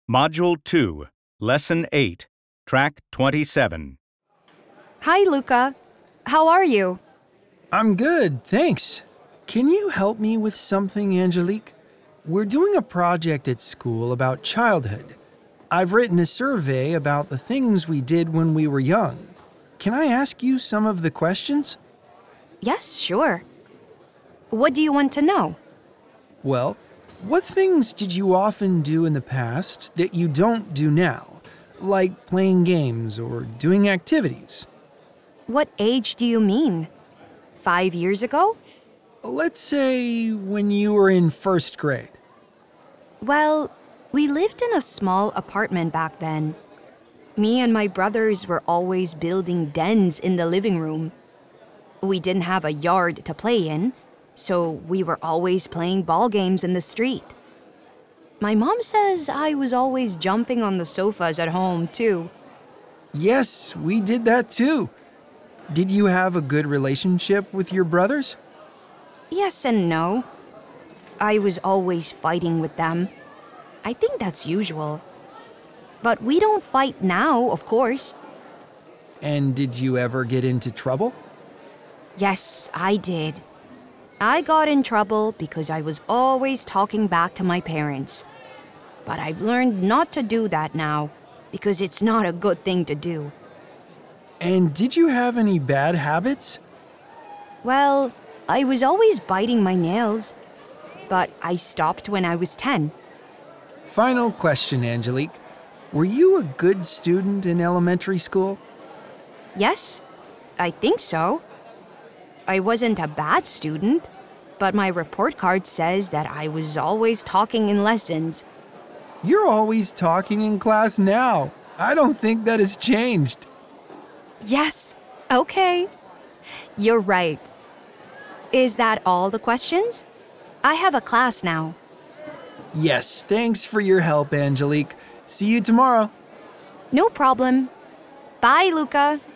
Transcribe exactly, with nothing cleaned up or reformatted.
Module two, Lesson eight, Track twenty-seven. Hi, Luca. How are you? I'm good, thanks. Can you help me with something, Angelique? We're doing a project at school about childhood. I've written a survey about the things we did when we were young. Can I ask you some of the questions? Yes, sure. What do you want to know? Well, what things did you often do in the past that you don't do now, like playing games or doing activities? What age do you mean? Five years ago? Let's say when you were in first grade. Well, we lived in a small apartment back then. Me and my brothers were always building dens in the living room. We didn't have a yard to play in, so we were always playing ball games in the street. My mom says I was always jumping on the sofas at home, too. Yes, we did that too. Did you have a good relationship with your brothers? Yes and no. I was always fighting with them. I think that's usual. But we don't fight now, of course. And did you ever get into trouble? Yes, I did. I got in trouble because I was always talking back to my parents. But I've learned not to do that now, because it's not a good thing to do. And did you have any bad habits? Well, I was always biting my nails, but I stopped when I was ten. Final question, Angelique. Were you a good student in elementary school? Yes, I think so. I wasn't a bad student, but my report card says that I was always talking in lessons. You're always talking in class now. I don't think that has changed. Yes, okay. You're right. Is that all the questions? I have a class now. Yes, thanks for your help, Angelique. See you tomorrow. No problem. Bye, Luca.